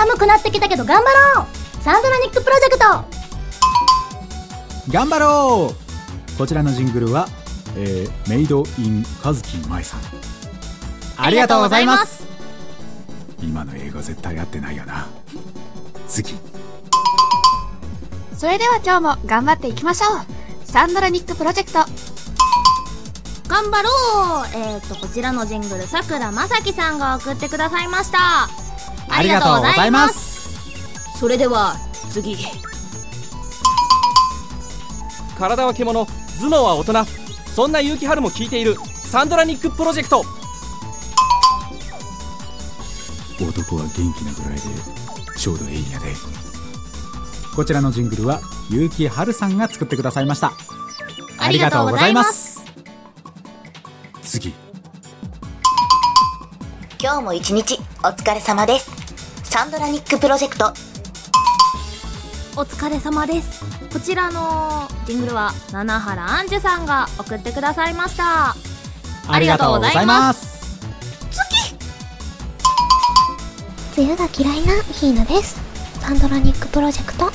寒くなってきたけど頑張ろう。サンドラニックプロジェクト。 頑張ろう。こちらのジングルは、メイドインカズキマイさん、ありがとうございます。今の英語絶対合ってないよな。次。 それでは今日も頑張っていきましょう。サンドラニックプロジェクト。 頑張ろう。こちらのジングル、さくらまさきさんが送ってくださいました。 ありがとうございます。 それでは次。 体は獣、頭脳は大人、そんな結城春も聞いているサンドラニックプロジェクト。 男は元気なぐらいでちょうどいいんやで。こちらのジングルは結城春さんが作ってくださいました。ありがとうございます。次。 今日も一日お疲れ様です。サンドラニックプロジェクト。 お疲れ様です。こちらのジングルは七原杏樹さんが送ってくださいました。 ありがとうございます。 梅雨が嫌いなヒーナです。サンドラニックプロジェクト。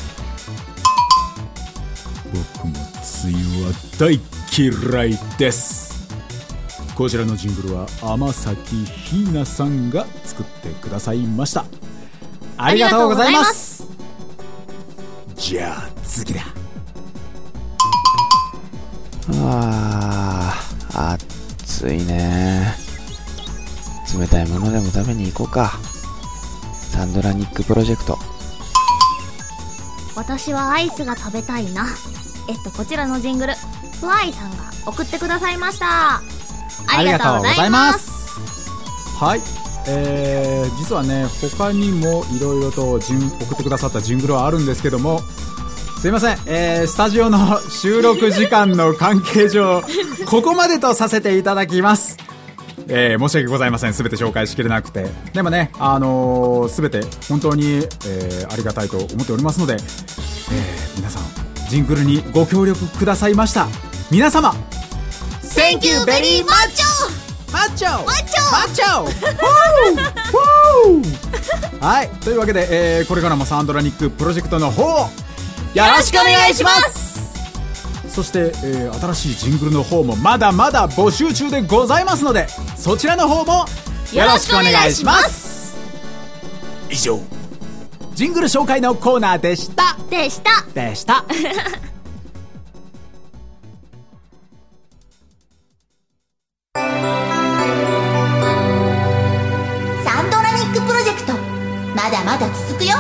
僕も梅雨は大嫌いです。こちらのジングルは天崎ひーなさんが作ってくださいました。ありがとうございます。じゃあ次だ。 暑いね。冷たいものでも食べに行こうか。サンドラニックプロジェクト。 私はアイスが食べたいな。こちらのジングル、フワイさんが送ってくださいました。ありがとうございます。 はい、実はね、他にもいろいろと送ってくださったジングルはあるんですけども、すいません、スタジオの収録時間の関係上ここまでとさせていただきます。申し訳ございません。すべて紹介しきれなくて。でもね、すべて本当に、ありがたいと思っておりますので、皆さんジングルにご協力くださいました皆様、 Thank you very much。 マッチョはい、というわけで、これからもサンドラニックプロジェクトの方よろしくお願いします。そして、新しいジングルの方もまだまだ募集中でございますので、そちらの方もよろしくお願いします。以上、ジングル紹介のコーナーでした。 サンドラニックプロジェクト、まだまだ続くよ。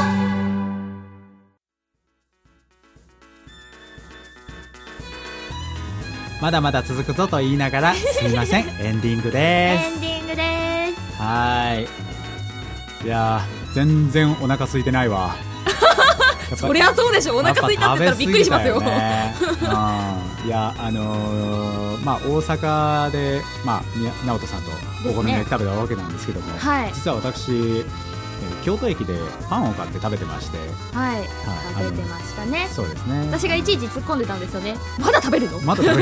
まだまだ続くぞと言いながらすいませんエンディングです。はい。いやー、全然お腹空いてないわそりゃそうでしょ。お腹空いたって言ったらびっくりしますよ。 いや、まあ大阪で、直人さんとお好み焼き食べたわけなんですけども、実は私、京都駅でパンを買って食べてまして、 食べてましたね。 そうですね。 私がいちいち突っ込んでたんですよね。まだ食べるの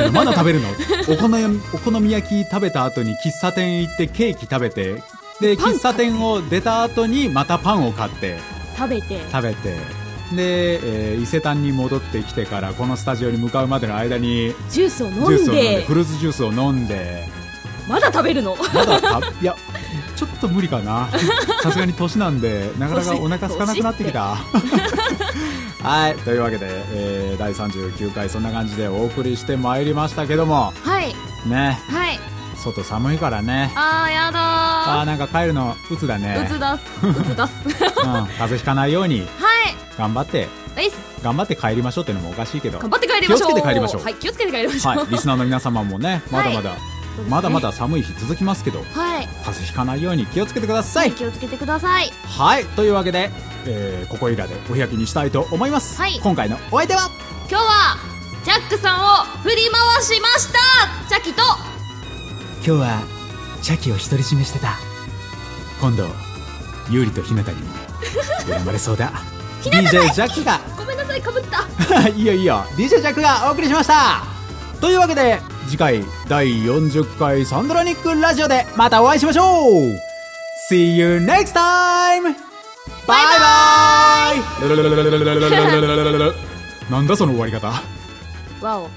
お好み焼き食べた後に喫茶店行ってケーキ食べて、で喫茶店を出た後にまたパンを買って食べてで、伊勢丹に戻ってきてからこのスタジオに向かうまでの間にジュースを飲んでフルーツジュースを飲んで、 まだ食べるの？ いや、ちょっと無理かなさすがに年なんでなかなかお腹空かなくなってきたはい、というわけで、第39回そんな感じでお送りしてまいりましたけども、ね、外寒いからね。 やだー。 なんか帰るの鬱だね。 鬱だす風邪ひかないように頑張って帰りましょうってのもおかしいけど、 頑張って帰りましょう。 気をつけて帰りましょう。 気をつけて帰りましょう。 リスナーの皆様もね、まだまだ寒い日続きますけど、風邪ひかないように気をつけてください。 気をつけてください。 はい、というわけで、ここいらでお開きにしたいと思います。今回のお相手は、 今日はジャックさんを振り回しましたチャキと、 今日はチャキを独り占めしてた。今度ユーリとひなたにも選ばれそうだDJ ジャックがごめんなさい、かぶったいいよ DJ ジャックがお送りしました。というわけで次回第40回サンドラニックラジオでまたお会いしましょう。 See you next time! バイバーイなんだその終わり方。 わお。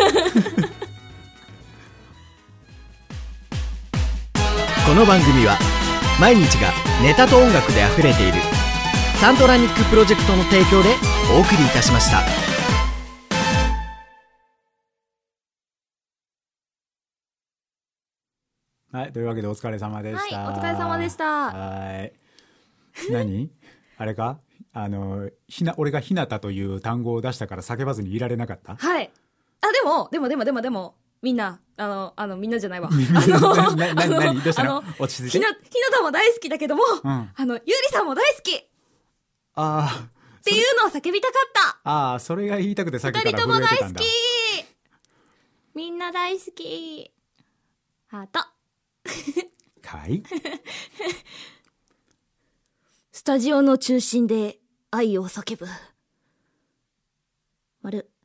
この番組は毎日がネタと音楽であふれているサンドラニックプロジェクトの提供でお送りいたしました。 はい、というわけでお疲れ様でした。 はい、お疲れ様でした。 はい。何あれか俺がひなたという単語を出したから叫ばずにいられなかった。 はい。あ、でも、みんな、みんなじゃないわ。 何どうしたの？落ち着いて。 ひなたも大好きだけども、ゆりさんも大好きっていうのを叫びたかった。 ああ、それが言いたくてさっきから震えてたんだ。 二人とも大好き。 みんな大好き。ハート。 かいスタジオの中心で愛を叫ぶ。丸。